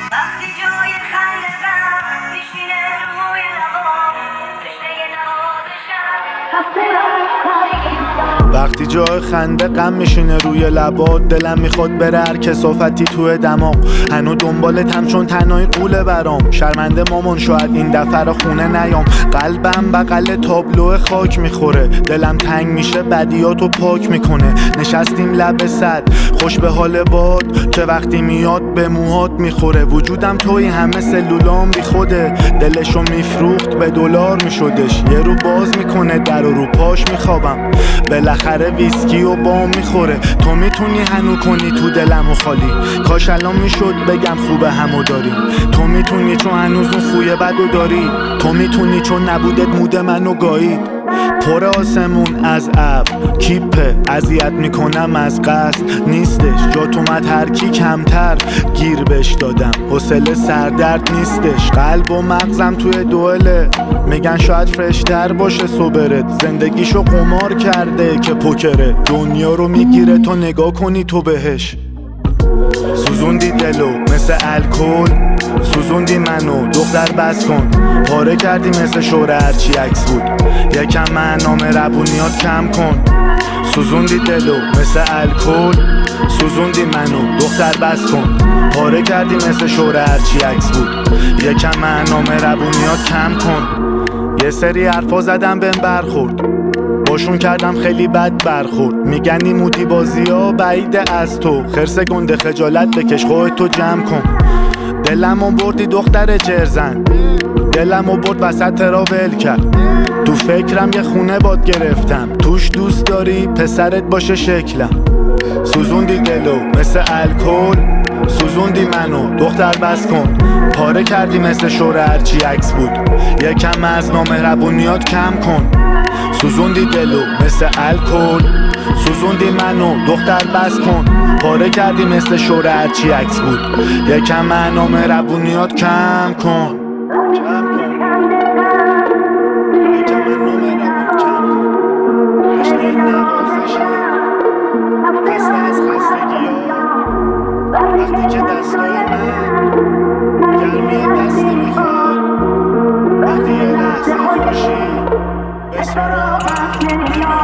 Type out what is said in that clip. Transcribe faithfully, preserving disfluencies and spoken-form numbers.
وقتی جای خنده غم میشینه روی لبام تشنه نوازشم وقتی جای خنده غم میشینه روی لبات، دلم میخواد بره هر کثافتی توی دماغ. هنو دنبالتم چون تنهایی قوله برام. شرمنده مامان شاید این دفعه رو خونه نیام. قلبم بغل تابلو خاک میخوره، دلم تنگ میشه بدیاتو پاک میکنه. نشستیم لب سد خوش به حال باد که وقتی میاد به موهات میخوره. وجودم توی همه سلولام بی خوده، دلشو میفروخت به دلار میشدش. یه رو باز میکنه در و رو پاش میخوابم، بالاخره ویسکی و بام میخوره. تو میتونی هنو کنی تو دلمو خالی، کاش الان میشد بگم خوبه همو داریم. تو میتونی چون هنوز اون خوی بدو داری. تو میتونی چون نبودت مود منو گایید. پر آسمون از ابر کیپه، اذیت میکنم از قصد نیستش. جات اومد هر کی کمتر گیر بش دادم، حوصله سردرد نیستش. قلب و مغزم توی دوئله، میگن شاید فرشتر باشه صبرت. زندگیشو قمار کرده که پوکره، دنیا رو میگیره تا نگاه کنی تو بهش. سوزوندی دلو مثل الکل، سوزوندی منو دختر بس کن. پاره کردی مثل شوره هرچی عکس بود، یکم معنام ربونیات کم کن. سوزوندی دلو مثل الکل، سوزوندی منو دختر بس کن. پاره کردی مثل شوره هرچی عکس بود، یکم معنام ربونیات کم کن. یه سری حرفا زدم بهم برخورد، باشون کردم خیلی بد برخورد. میگن این مودی بازی ها بعیده از تو، خرس گنده خجالت بکش خودتو جمع کن. دلمو بردی دختر جرزن، دلمو برد وسط را ول کرد. تو فکرم یه خونه باد گرفتم، توش دوست داری پسرت باشه شکلم. سوزوندی دلو مثل الکل، سوزوندی منو دختر بس کن. پاره کردی مثل شوره هرچی عکس بود، یکم از نامهربونیات کم کن. سوزوندی دلو مثل الکل، سوزوندی منو دختر بس کن. پاره کردی مثل شوره هرچی عکس بود، یکم از نامهربونیات کم کن. وقتی که دستای من گرمی دستی میخواد، وقتی یه لحظه خوشی به سراغم